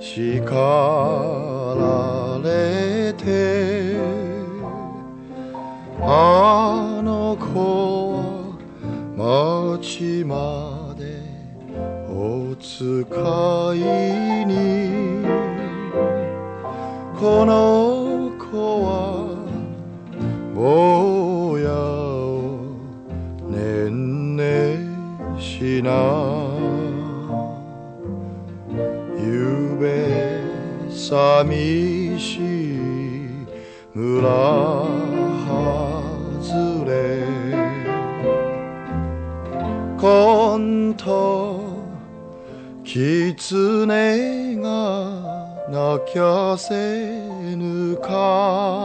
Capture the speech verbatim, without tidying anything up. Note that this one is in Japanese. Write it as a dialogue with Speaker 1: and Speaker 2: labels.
Speaker 1: 叱られてあの子は町までお使いにこの子は坊やをねんねしなゆうべ寂しい村外れ今と狐が鳴きゃせぬか